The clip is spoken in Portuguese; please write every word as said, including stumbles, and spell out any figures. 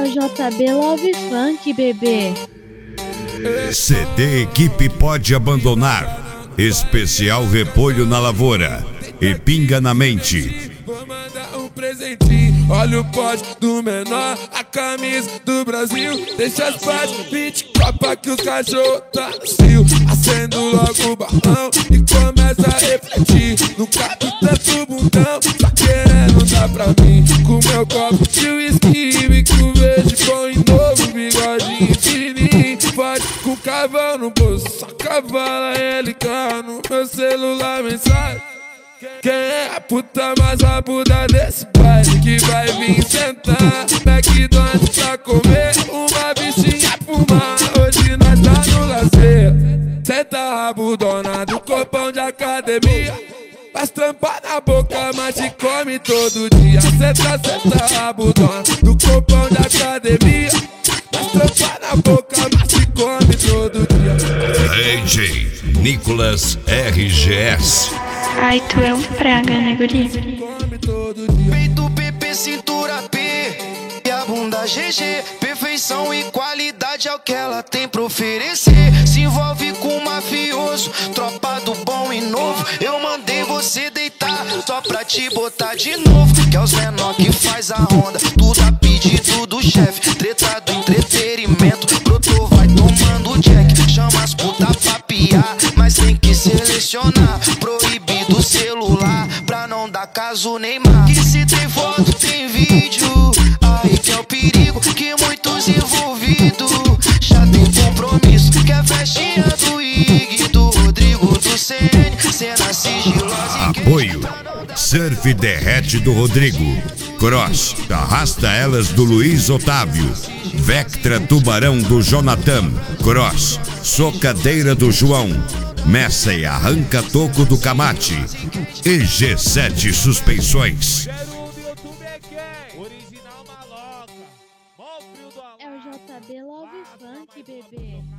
o J B Love Funk, bebê. C D Equipe Pode Abandonar. Especial Repolho na Lavoura e Pinga na Mente. Vou mandar um presentinho, olha o pote do menor, a camisa do Brasil. Deixa as partes, vinte copa que os cachorros tá no cio. Acendo logo o balão e começa a refletir. Não cabe tanto bundão, tá querendo dar pra mim. Com meu copo de whisky, bico verde, põe novo, bigodinho fininho. Pode com cavalo no bolso, só cavala L K no meu celular, mensagem. Quem é a puta mais rabuda desse baile que vai vir sentar? McDonald's pra comer, uma bichinha fumar. Hoje nós tá no lazer. Senta rabudona do corpão de academia. Faz trampar na boca, mas te come todo dia. Senta, senta rabudona do corpão de academia. Faz trampar na boca, mas te come todo dia. D J Nicolas R G S. Ai, tu é um praga, né, guri? Peito P P, cintura P e a bunda G G. Perfeição e qualidade é o que ela tem pra oferecer. Se envolve com um mafioso, tropa do bom e novo. Eu mandei você deitar só pra te botar de novo. Que é os menor que faz a onda, tudo a pedido do chefe. Treta do entretenimento, brotou, vai tomando jack. Chama as puta pra piar, mas tem que selecionar. Proibido celular, pra não dar caso Neymar. Que se tem foto, tem vídeo. Aí que é o perigo, que muitos envolvidos já tem compromisso. Que é festinha do Ig, do Rodrigo, do C N. Cena sigilosa e Apoio Surf Derrete do Rodrigo. Cross Arrasta Elas do Luiz Otávio. Vectra Tubarão do Jonathan. Cross Socadeira do João. Messa e Arranca Toco do Camate. E G sete Suspensões. É o J B Love Funk, bebê.